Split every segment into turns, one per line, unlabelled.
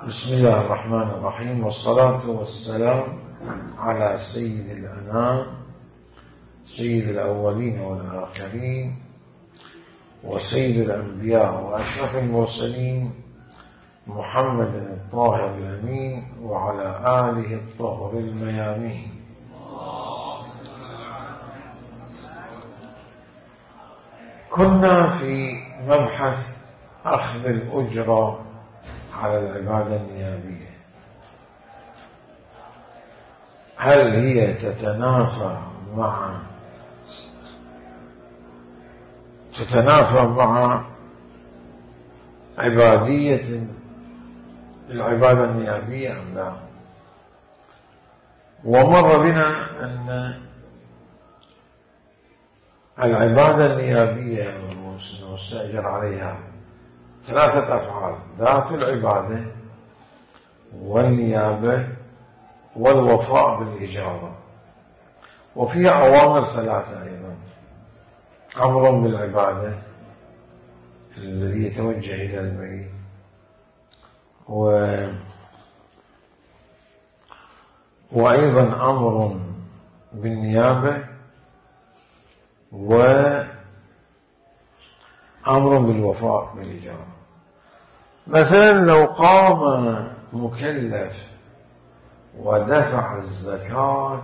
بسم الله الرحمن الرحيم، والصلاة والسلام على سيد الأنام، سيد الأولين والآخرين، وسيد الأنبياء وأشرف المرسلين، محمد الطاهر الأمين، وعلى آله الطهر الميامين. كنا في مبحث أخذ الأجرة على العبادة النيابية. هل هي تتنافى مع عبادية العبادة النيابية أم لا؟ ومر بنا أن العبادة النيابية المستأجر عليها ثلاثة أفعال: ذات العبادة والنيابة والوفاء بالإجارة، وفيها أوامر ثلاثة أيضا: أمر بالعبادة الذي يتوجه إلى الميت، وأيضا أمر بالنيابة، وأمر بالوفاء بالإجارة. مثلا لو قام مكلف ودفع الزكاة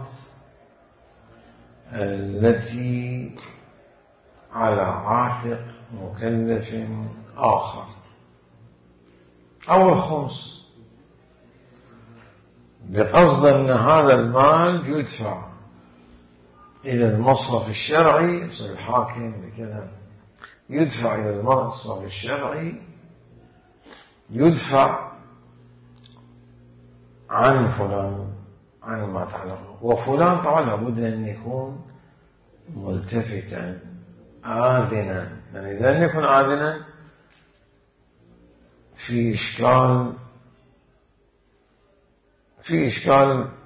التي على عاتق مكلف آخر أو الخمس، بقصد أن هذا المال يدفع إلى المصرف الشرعي، مثل الحاكم بكذا يدفع إلى المصرف الشرعي، يدفع عن فلان، عن ما تعلمه. وفلان طبعا لابد أن يكون ملتفتا آذنا، يعني إذا لم يكن آذنا في إشكال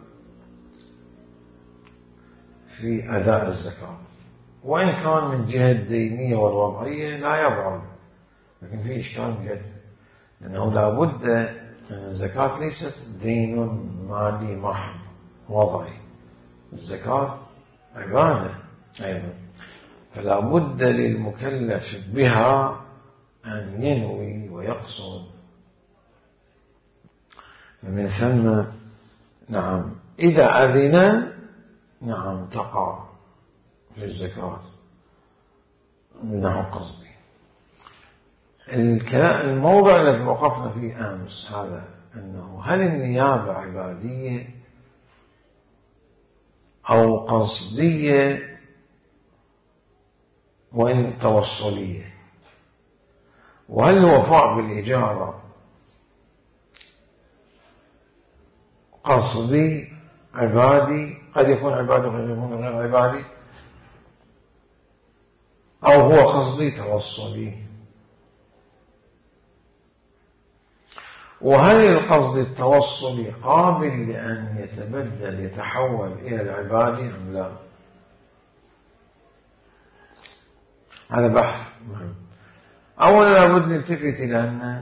في أداء الزكاة، وإن كان من جهة الدينية والوضعية لا يبعد، لكن في إشكال من جهة، لأنه لابد أن الزكاة ليست دين مالي محض وضعي، الزكاة عبادة أيضا، فلا بد للمكلف بها أن ينوي ويقصد. من ثم نعم إذا أذن نعم تقع في الزكاة منه قصدي. الموضع الذي وقفنا فيه أمس هذا، أنه هل النيابة عبادية أو قصدية وإن توصلية؟ وهل الوفاء بالإجارة قصدي عبادي، قد يكون عبادي وقد يكون غير عبادي، أو هو قصدي توصلي؟ وهل القصد التوصلي قابل لأن يتحول إلى العبادة أم لا؟ هذا بحث مهم. أولا لابد نلتفت إلى أن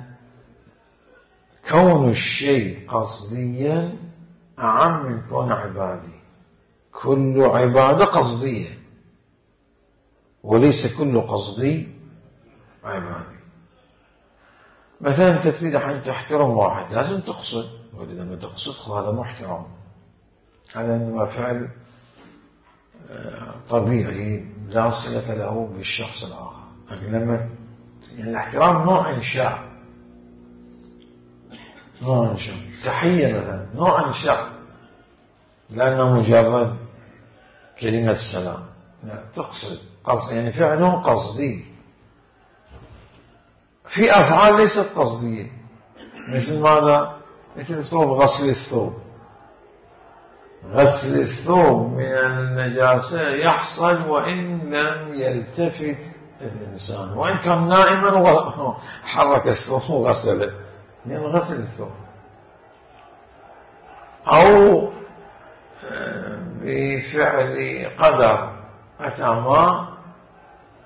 كون الشيء قصديا أعم من كون عبادي. كل عبادة قصدية، وليس كل قصدي عبادي. مثلا أنت تريد أن تحترم واحد، لازم تقصد، وإذا ما تقصد هذا محترم، هذا فعل طبيعي لا صلة له بالشخص الآخر. لكن لما يعني الاحترام نوع إنشاء، تحية مثلا نوع إنشاء، لأنه مجرد كلمة سلام، لا تقصد قصد، يعني فعله قصدي. في أفعال ليست قصدية، مثل ماذا؟ مثل غسل الثوب. غسل الثوب من النجاسة يحصل وإن لم يلتفت الإنسان، وإن كان نائما وحرك الثوب وغسله، من غسل الثوب. أو بفعل قدر، أتى ماء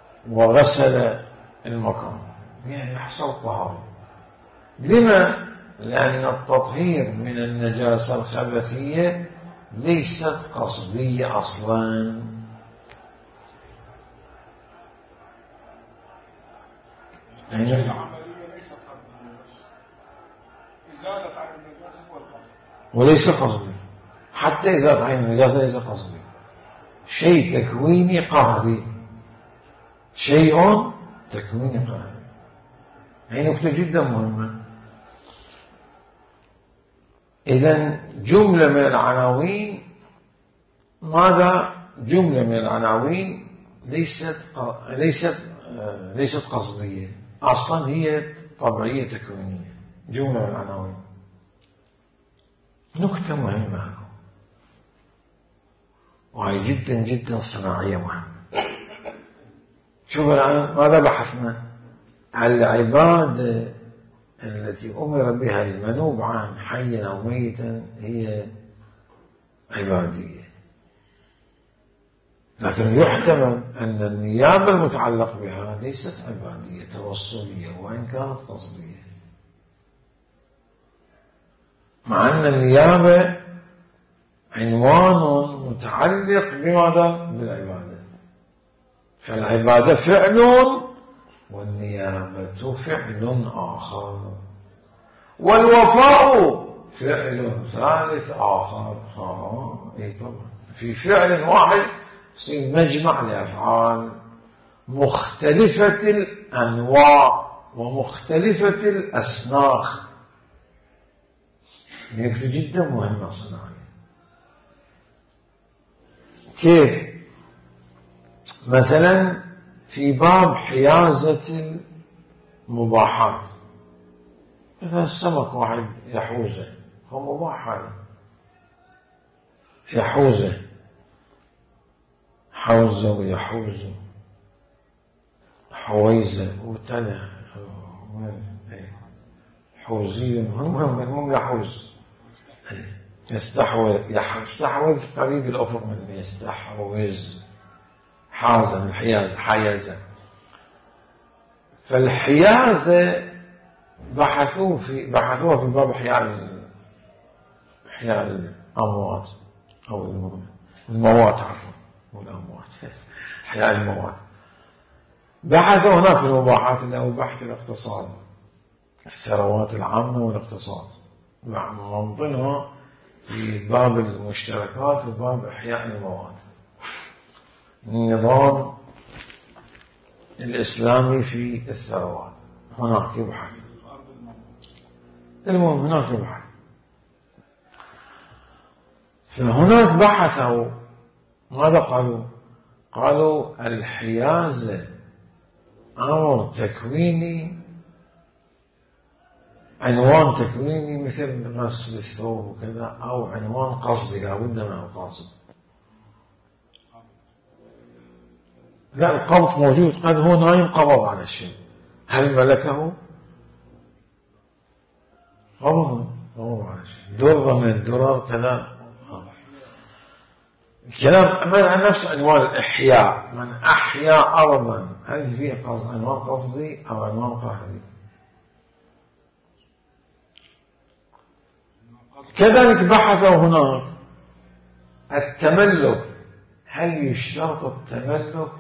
وغسل المكان، يعني يحصل طهارة. لما؟ لأن التطهير من النجاسة الخبثية ليست قصدية أصلا. وليس قصدي، حتى إزالة عين النجاسة ليس قصدي، شيء تكويني قهري، شيء تكويني قهري. هي نقطة جدا مهمة. إذن جملة من العناوين، ماذا؟ جملة من العناوين ليست قصدية أصلا، هي طبيعية تكوينية. جملة من العناوين نقطة مهمة، وهي جدا جدا صناعية مهمة. شوف الآن ماذا بحثنا؟ العبادة التي أمر بها المنوب عن حيا أو ميتا هي عبادية، لكن يحتمل أن النيابة المتعلق بها ليست عبادية توصلية وإن كانت قصدية، مع أن النيابة عنوان متعلق بماذا؟ بالعبادة. فالعبادة فعل والنيابة فعل آخر، والوفاء فعل ثالث آخر. إيه طبعا في فعل واحد يصير مجمع لأفعال مختلفة الأنواع ومختلفة الأسناخ. نقطة جدا مهمة صناعية. كيف؟ مثلا في باب حيازة المباحات، إذا السمك واحد يحوزه هو مباح، هذا يحوزه، حوزه ويحوزه، حويزه وتنع حوزي، المهم يحوز، يستحوذ قريب الأفق من يستحوذ، حازة من حيازة، حيازة. فالحيازة بحثوها في باب إحياء الأموات أو الموات، عفوا والأموات، إحياء الموات. بحثوا هناك في المباحات اللي هو بحث الاقتصاد، الثروات العامة والاقتصاد، من ضمنها في باب المشتركات وباب إحياء الموات، النظام الإسلامي في الثروات. هناك يبحث، المهم هناك يبحث. فهناك بحثوا ماذا قالوا؟ قالوا الحيازة أمر تكويني، عنوان تكويني مثل غسل الثوب وكذا، أو عنوان قصدي لابد من القاصد. لا، القبض موجود، قد هو نايم قبض على الشيء، هل ملكه؟ قبض على الشيء، درة من الدرر كذا. الكلام عن نفس عنوان الإحياء، من أحيا أرضا، هل فيه عنوان قصدي أو عنوان قهري؟ كذلك بحثوا هناك التملك، هل يشترط التملك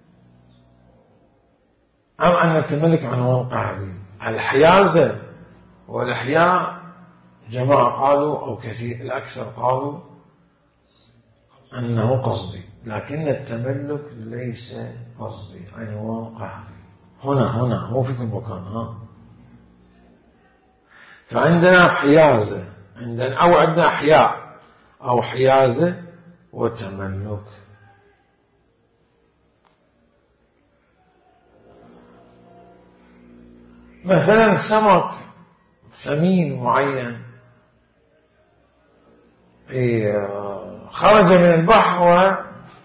أم أن التملك عنوان قهري؟ الحيازة والإحياء جماعة قالوا، أو كثير الأكثر قالوا أنه قصدي، لكن التملك ليس قصدي، عنوان قهري. هنا مو في كل مكان. فعندنا حيازة، عندنا إحياء أو حيازة وتملك. مثلا سمك ثمين معين خرج من البحر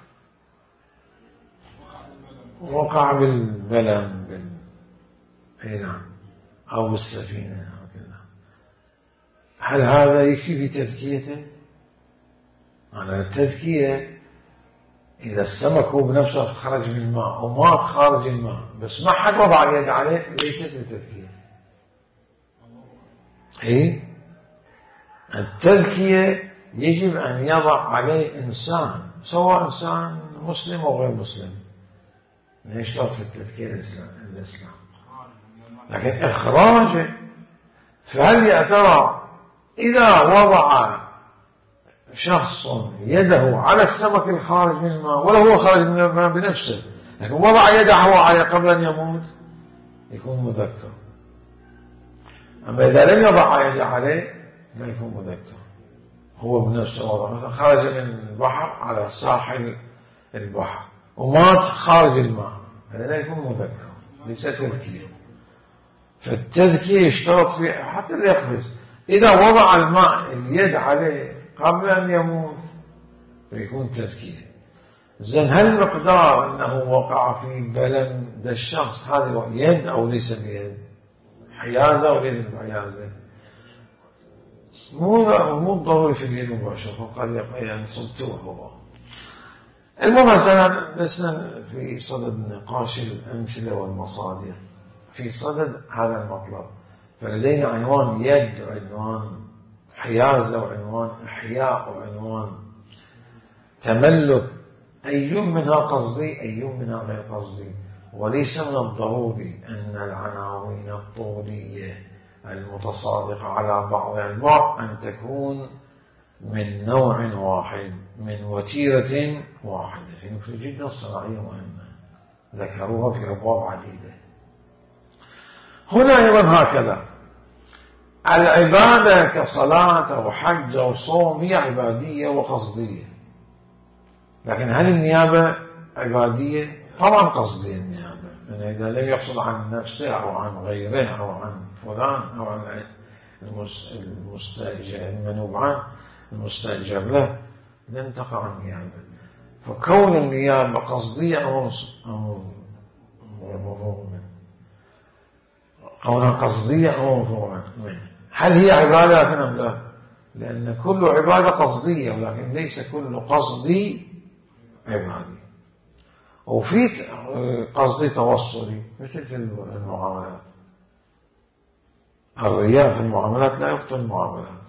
ووقع بالبلم نعم، أو بالسفينة هكذا، هل هذا يكفي في تذكيته؟ أنا التذكية إذا السمك هو بنفسه خرج من الماء ومات خارج الماء بس ما حد وضع اليد عليه، ليست بتذكية. إيه؟ التذكية يجب أن يضع عليه إنسان، سواء إنسان مسلم أو غير مسلم، يشترط في التذكية الإسلام. لكن إخراجه، فهل يا ترى إذا وضع شخص يده على السمك الخارج من الماء، ولا هو خارج من الماء بنفسه، لكن وضع يده عليه قبل أن يموت، يكون مذكر. أما إذا لم يضع يده عليه لا يكون مذكر، هو بنفسه وضع، مثلا خرج من البحر على ساحل البحر ومات خارج الماء، هذا لا يكون مذكر، ليس تذكية. فالتذكية يشترط فيه حتى اللي يقفز، إذا وضع الماء اليد عليه قبل أن يموت فيكون تذكية. زين، هل المقدار أنه وقع في بلم ده الشخص هذا يد أو ليس بيد؟ حيازة أو ليس بحيازة؟ مو ضروري في اليد مباشرة، قد يعني صدتوه هو. المهم لسنا في صدد نقاش الأمثلة والمصادر، في صدد هذا المطلب. فلدينا عنوان يد وعنوان حيازة وعنوان إحياء وعنوان تملك، أي منها قصدي أي منها غير قصدي. وليس من الضروري أن العناوين الطولية المتصادقة على بعضها البعض أن تكون من نوع واحد، من وتيرة واحدة. في جدا صناعية مهمة ذكروها في أبواب عديدة. هنا أيضا هكذا العبادة كصلاة أو حج أو صوم هي عبادية وقصدية. لكن هل النيابة عبادية؟ طبعا قصدية النيابة، يعني إذا لم يقصد عن نفسه أو عن غيره أو عن فلان أو عن المنوب عنه المستأجر له لن تقع النيابة. فكون النيابة قصدية أمر مفروغ منه، كونها قصدية أمر مفروغ منه. هل هي عبادة أم لا؟ لأن كل عبادة قصدية، ولكن ليس كل قصدي عبادي. وفي قصدي توصلي مثل المعاملات، الرياء في المعاملات لا يبطل المعاملات،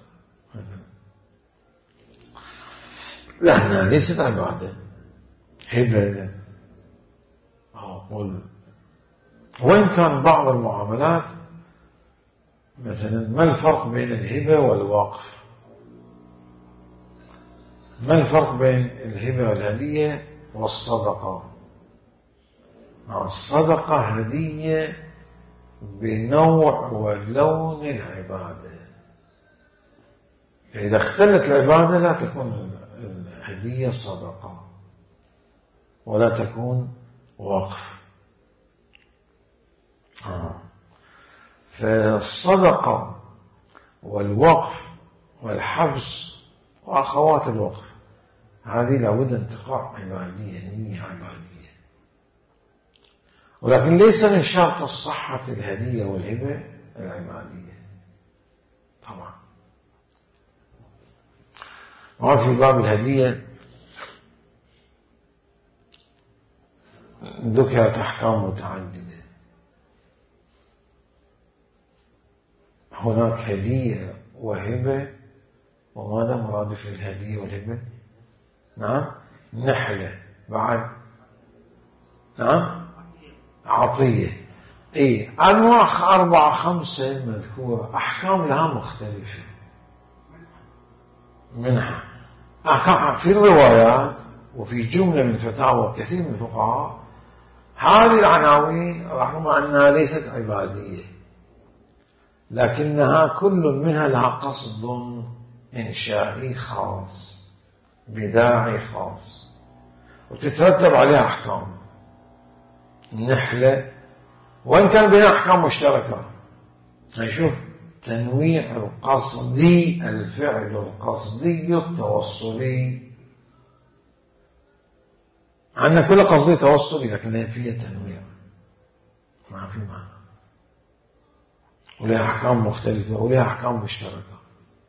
لأنها ليست عبادة، هبة. أقول وإن كان بعض المعاملات مثلا، ما الفرق بين الهبة والوقف؟ ما الفرق بين الهبة والهدية والصدقة؟ الصدقة هدية بنوع ولون العبادة، فإذا اختلت العبادة لا تكون الهدية صدقة ولا تكون وقف. فالصدقة والوقف والحبس وأخوات الوقف هذه لابد أن تقع عبادية، نية عبادية. ولكن ليس من شرط الصحة الهدية والهبة العبادية طبعا. وفي باب الهدية ذكرت أحكام متعددة. هناك هدية وهبة، وماذا مرادف الهدية والهبة؟ نعم، نحلة بعد، نعم، عطية. أنواع 4-5 مذكورة، أحكام لها مختلفة. منها أحكام في الروايات وفي جملة من فتاوى كثير من الفقهاء. هذه العناوين رغم أنها ليست عبادية، لكنها كل منها لها قصد إنشائي خاص بداعي خاص، وتترتب عليها أحكام. النحلة وإن كان بينها أحكام مشتركة، نشوف تنويع القصدي، الفعل القصدي التوصلي. عندنا كل قصدي توصلي، لكن فيها تنويع، ما في معنى، ولها أحكام مختلفة ولها أحكام مشتركة،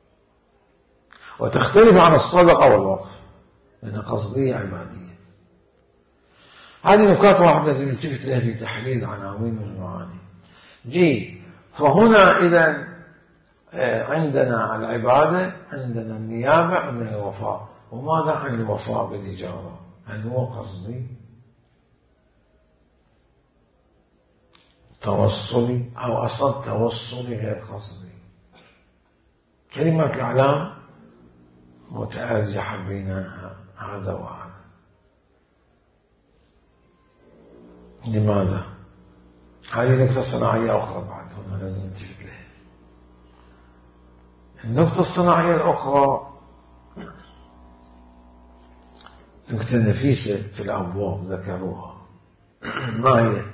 وتختلف عن الصدقة والوقف لأنها قصدية عبادية. هذه نكات واحدة لازم نلتفت لها في تحليل العناوين والمعاني. جيد. فهنا إذا عندنا العبادة، عندنا النيابة، عندنا الوفاء. وماذا عن الوفاء بالإجارة؟ هل هو قصدي توصلي أو أصلا توصلي غير قصدي؟ كلمة الإعلام متأرجحة بين هذا وهذا. لماذا؟ هذه نقطة صناعية أخرى بعد هنا لازم نلتفت لها. النقطة الصناعية الأخرى نقطة نفيسة في الأبواب ذكروها. ما هي؟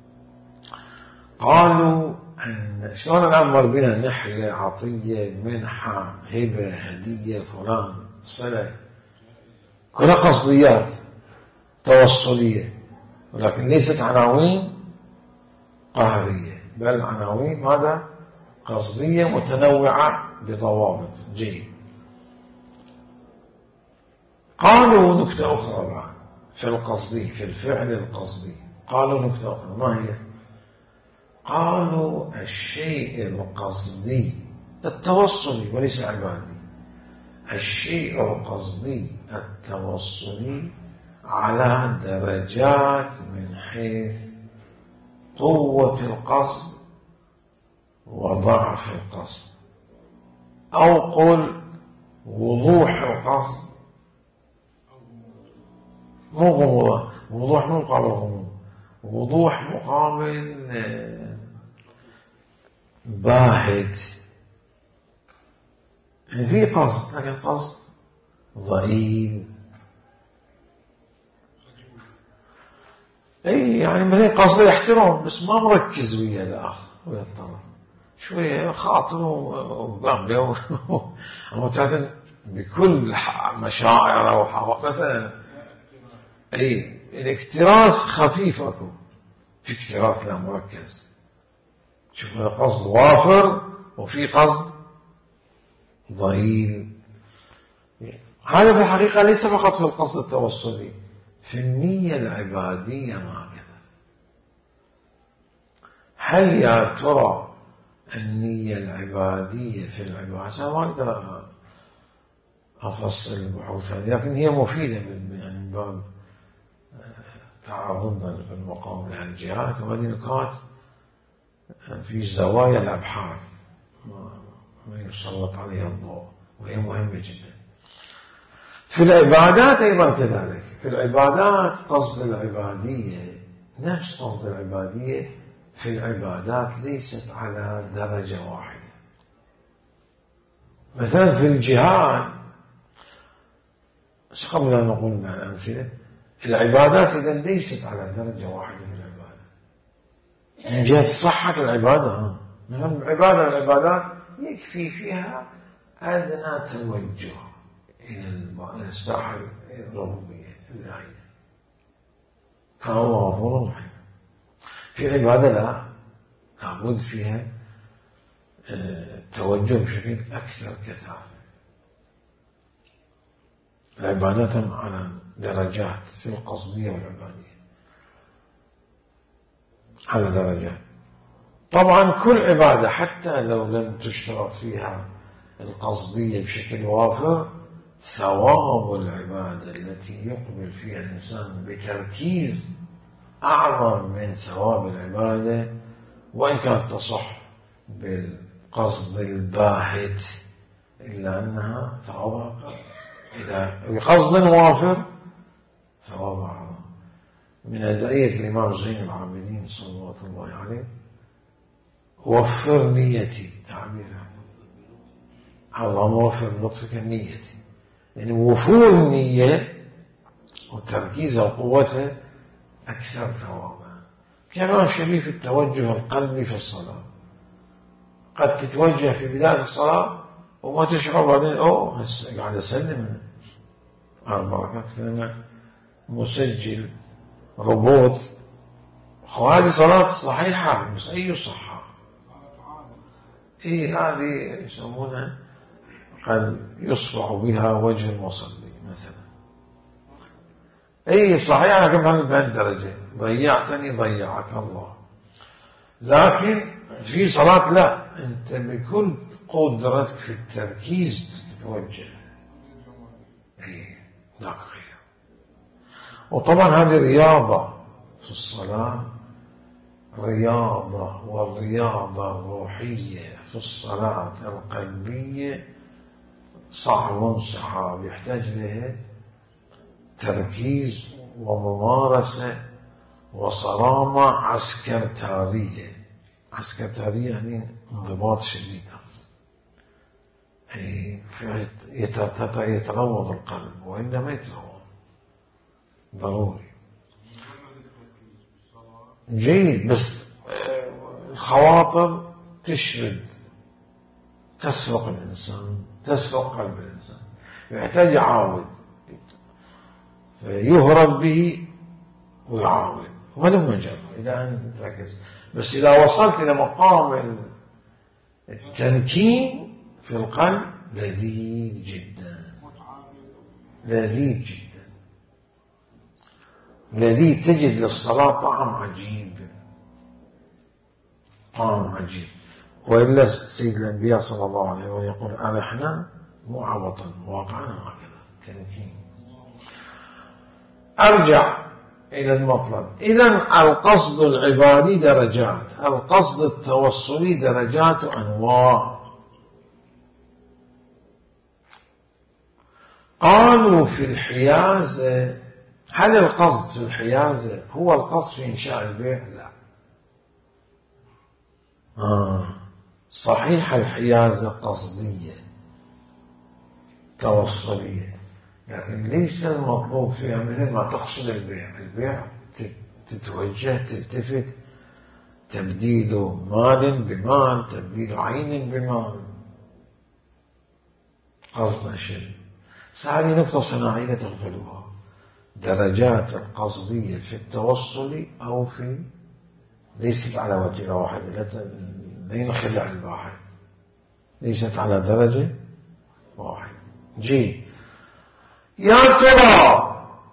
قالوا أن شلون الآن مر بنا نحلة، عطية، منحة، هبة، هدية، فلان، صلة، كلها قصديات توصلية، ولكن ليست عناوين قهرية، بل عناوين ماذا؟ قصدية متنوعة بضوابط. جيد. قالوا نكتة أخرى بعد في القصدي، في الفعل القصدي. قالوا نكتة أخرى، ما هي؟ قالوا الشيء القصدي التوصلي وليس عبادي، الشيء القصدي التوصلي على درجات من حيث قوة القصد وضعف القصد، أو قل وضوح القصد. مو غموضة، وضوح مو مقابل غموض، وضوح مقابل باهت. يعني في قصد لكن قصد ضئيل. اي يعني مثلا قصده يحترم بس ما مركز ويا الاخر ويا الطرف، شويه خاطر وقام له بكل مشاعره مثلا. اي الاكتراث خفيف اكو، في اكتراث لا مركز. شوف قصد وافر وفي قصد ضئيل. هذا في الحقيقة ليس فقط في القصد التوصلي، في النية العبادية ما كذا. هل يا ترى النية العبادية في العبادة، ما أقدر أفصل البحوث هذه، لكن هي مفيدة يعني من باب تعرضنا في المقام لهالجهات، وهذه نكات في زوايا الأبحاث ما يسلط عليها الضوء، وهي مهمة جدا. في العبادات أيضا كذلك. في العبادات قصد العبادية نفس قصد العبادية في العبادات ليست على درجة واحدة. مثلا في الجهاد، قبل أن نقول مع الأمثلة، العبادات إذن ليست على درجة واحدة في العبادة من جهة صحة العبادة. مثلا العبادات يكفي فيها أدنى توجه إلى الساحة الربوبية الإلهية، كان الله غفور رحيم. في عبادة لا، لابد فيها توجه بشكل أكثر كثافة. العبادات على درجات في القصدية والعبادية على درجات. طبعا كل عبادة حتى لو لم تشترط فيها القصدية بشكل وافر، ثواب العبادة التي يقبل فيها الإنسان بتركيز أعظم من ثواب العبادة وإن كانت تصح بالقصد الباهت، إلا أنها ثوابها إذا بقصد وافر ثواب أعظم. من أدعية الإمام زين العابدين صلوات الله عليه: وفر نيتي، تعبيرها اللهم وفر بلطفك نيتي، يعني وفور النية وتركيزها وقوتها أكثر ثوابا. كمان شبيه في التوجه القلبي في الصلاة، قد تتوجه في بداية الصلاة وما تشعر بعدين قاعد أسلم 4 ركعات كلمة مسجل ربوط. هذه صلاة صحيحة، بس أي صحة؟ هذه يسمونها قد يصبح بها وجه المصلي مثلا. صحيحة كم بهالدرجة، ضيعتني ضيعك الله، لكن في صلاة لا، أنت بكل قدرتك في التركيز تتوجه. لا خير. وطبعا هذه رياضة في الصلاة، رياضة، والرياضة الروحية في الصلاة القلبية صعب يحتاج له تركيز وممارسة وصرامة عسكرتارية. عسكرتارية يعني انضباط شديد، يتروض القلب، وإلا ما يتروض ضروري. جيد، بس الخواطر تشرد، تسرق الإنسان، تسرق قلب الإنسان، يحتاج يعاود، فيهرب به ويعاود ولو مجرد إلى أن تركز. بس إذا وصلت إلى مقام التمكين في القلب لذيذ جدا، لذيذ جدا، لذيذ، تجد للصلاة طعم عجيب، طعم عجيب. وإلا سيد الأنبياء صلى الله عليه وسلم يقول أرحنا مو عبطا، واقعنا هكذا تمكين. أرجع إلى المطلب. إذن القصد العبادي درجات، القصد التوصلي درجات أنواع. قالوا في الحيازة، هل القصد في الحيازة هو القصد في إنشاء البيع؟ لا. صحيح الحيازة قصدية توصلية، لكن ليس المطلوب فيها مثل ما تقصد البيع. البيع تتوجه، تلتفت، تبديل مال بمال، تبديل عين بمال، قصد شيء. هذه نقطة صناعية تغفلوها. درجات القصدية في التوصل أو في، ليست على وتيرة واحدة، لا ينخدع الباحث، ليست على درجة واحدة. جيد. يا ترى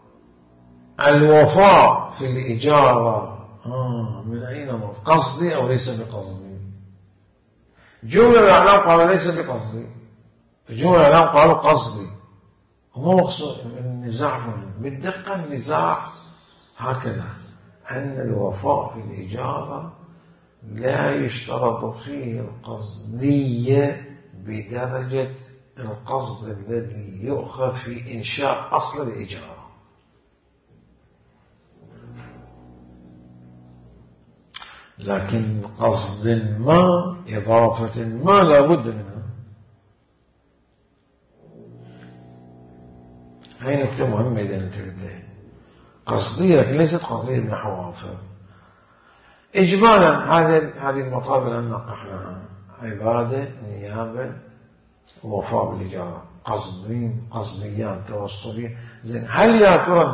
الوفاء في الإجارة من أين مض؟ قصدي أو ليس بقصدي؟ جمهور العلماء قالوا ليس بقصدي، جمهور العلماء قالوا قصدي. وما مقصود النزاع بالدقة، النزاع هكذا أن الوفاء في الإجارة لا يشترط فيه القصدية بدرجة القصد الذي يؤخذ في إنشاء أصل الإجارة. لكن قصد ما، إضافة ما لا بد منها. هاي نكتة مهمة إذا انتبهت. قصدية لكن ليست قصدية بنحو وافر. إجمالا هذه المطالب التي نقحناها: عبادة، نيابة، ووفاء بالإجارة، قصديان توصليان. زين، هل يا ترى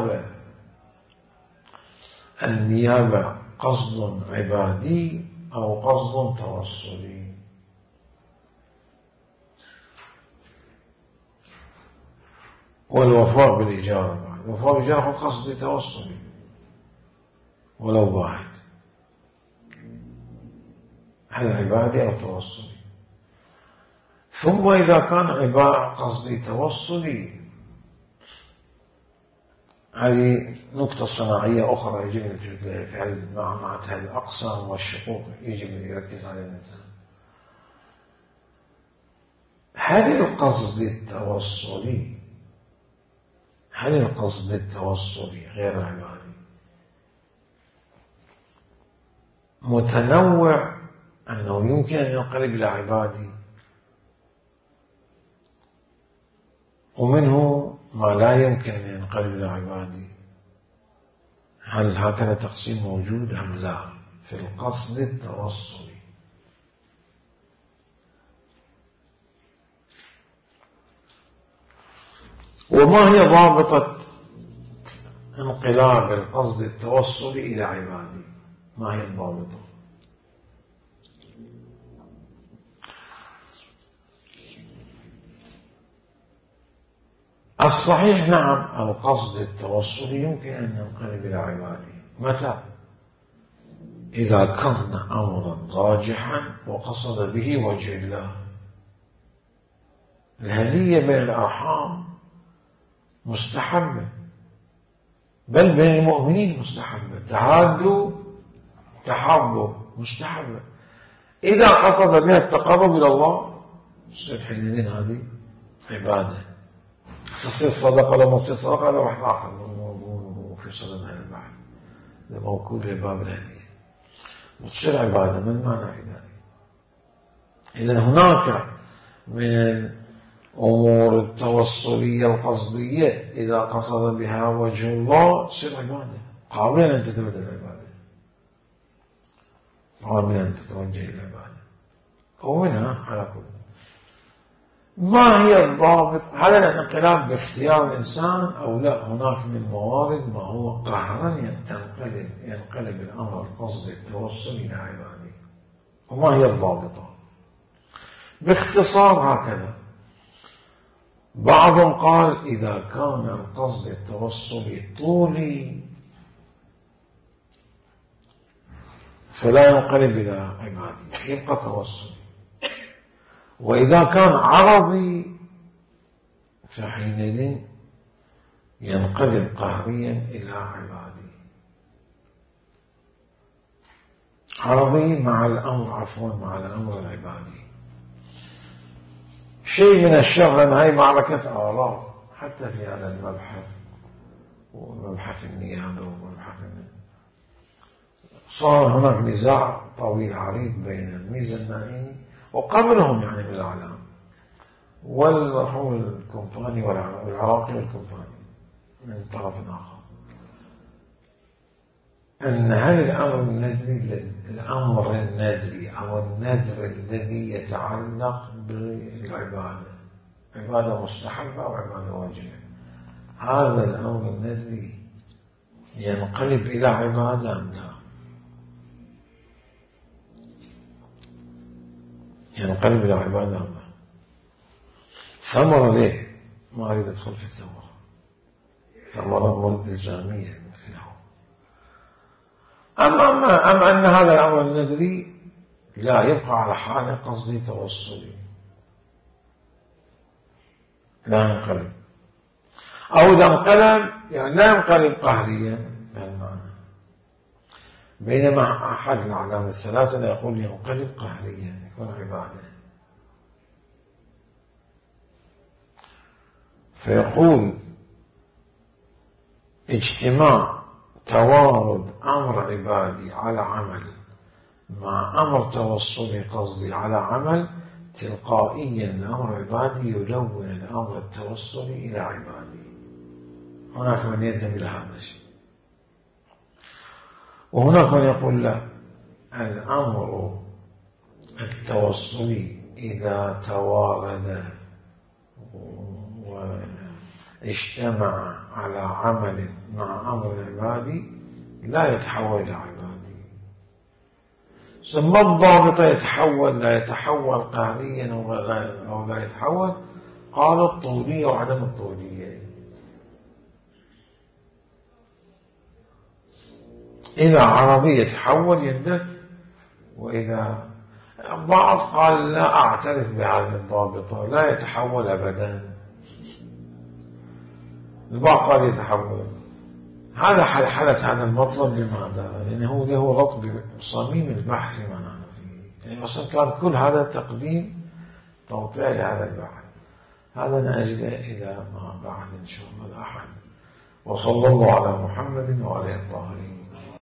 النيابة قصد عبادي أو قصد توصلي؟ والوفاء بالإجارة، الوفاء بالإجارة هو قصدي توصلي ولو واحد، هل عبادي أو توصلي؟ ثم إذا كان قصدي توصلي، هذه نقطة صناعية أخرى يجب أن نلتفت لها في معناتها الأقسام والشقوق، يجب أن يركز عليها الإنسان. هل القصد التوصلي غير العبادي متنوع أنه يمكن أن ينقلب إلى عبادي، ومنه ما لا يمكن أن ينقلب إلى عبادي؟ هل هكذا تقسيم موجود أم لا في القصد التوصلي؟ وما هي ضابطة انقلاب القصد التوصلي إلى عبادي؟ ما هي الضابطة؟ الصحيح نعم، القصد التوصلي يمكن أن ينقلب إلى عبادي. متى؟ إذا كان أمرا راجحا وقصد به وجه الله. الهدية بين الأرحام مستحبة، بل بين المؤمنين مستحبة، تعادوا تحابوا مستحبة. إذا قصد بها التقرب إلى الله تصير حينئذ هذه عبادة. تصير صدقة لو تصير صدقة هذا واحد آخر في صدد هذا البحث، هذا موكول لباب الهدية، وتصير عبادة. ما المعنى في ذلك؟ إذا هناك من أمور التوصلية القصدية إذا قصد بها وجه الله تصير عبادة، قابلة أن تتبدل العبادة، قابلة أن تتوجه إلى العبادة. ومنها على كل ما هي الضابط؟ هل الانقلاب باختيار الإنسان أو لا؟ هناك من موارد ما هو قهرا ينقلب الأمر القصدي التوصل إلى عبادة. وما هي الضابطة؟ باختصار هكذا، بعضهم قال إذا كان القصد التوصلي طولي فلا ينقلب إلى عبادة، يبقى توصلي. وإذا كان عرضي فحينئذ ينقلب قهريا إلى عبادة. عرضي مع الأمر العبادي. شيء من الشر، لأن هاي معركة آراء حتى في هذا المبحث ومبحث النيابة ومبحث صار هناك نزاع طويل عريض بين الميزانائي وقبلهم يعني من الأعلام والرحوم الكومباني والعراقي والكومباني من طرف آخر، أن هل الأمر الندري أو النذر الذي يتعلق بالعبادة عبادة مستحبة أو عبادة واجبة، هذا الأمر الندري ينقلب إلى عبادة أم لا؟ ينقلب إلى عبادة أم لا؟ ثمرة ليه؟ ما أريد أدخل في الثمرة، ثمرة إلزامية مثله. أما أن هذا الأمر الندري لا يبقى على حاله قصدي توصلي لا ينقلب، أو إذا انقلب يعني لا ينقلب قهريا بهالمعنى، بينما أحد الأعلام الثلاثة لا يقول ينقلب قهريا يكون عبادة. فيقول اجتماع توارد أمر عبادي على عمل مع أمر توصلي قصدي على عمل، تلقائيا الأمر عبادي يلون الأمر التوصلي إلى عبادي. هناك من يذهب إلى هذا الشيء، وهناك من يقول لا، الأمر التوصلي إذا توارد واجتمع على عمل مع أمر عبادي لا يتحول إلى عبادي. ثم الضابط يتحول لا يتحول قهريا أو لا يتحول، قال الطولية وعدم الطولية. إذا عربي يتحول يندك، وإذا بعض قال لا أعترف بهذه الضابطة لا يتحول أبدا، البعض قال يتحول. هذا حلحلة هذا المطلب لماذا؟ لأنه له ربط بصميم البحث فيما نحن فيه، يعني أصلا كان كل هذا تقديم توقيع لهذا البحث. هذا نأجل إلى ما بعد إن شاء الله الأحد. وصلى الله على محمد وعلى الطاهرين.